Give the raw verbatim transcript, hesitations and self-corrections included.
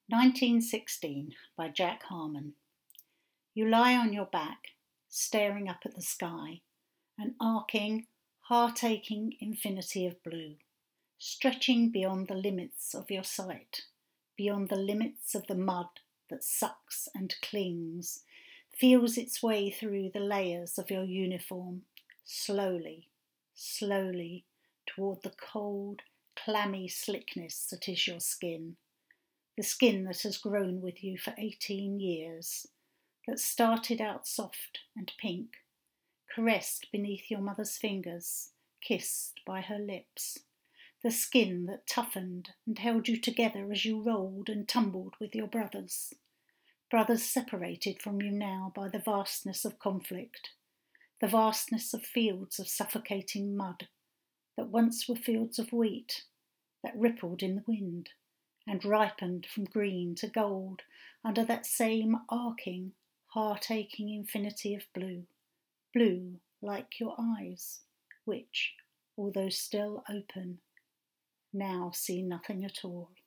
nineteen sixteen by Jack Harmon. You lie on your back, staring up at the sky, an arcing, heart-aching infinity of blue, stretching beyond the limits of your sight, beyond the limits of the mud that sucks and clings, feels its way through the layers of your uniform, slowly, slowly, toward the cold, clammy slickness that is your skin. The skin that has grown with you for eighteen years, that started out soft and pink, caressed beneath your mother's fingers, kissed by her lips. The skin that toughened and held you together as you rolled and tumbled with your brothers. Brothers separated from you now by the vastness of conflict, the vastness of fields of suffocating mud that once were fields of wheat, that rippled in the wind and ripened from green to gold under that same arcing, heart-aching infinity of blue, blue like your eyes, which, although still open, now see nothing at all.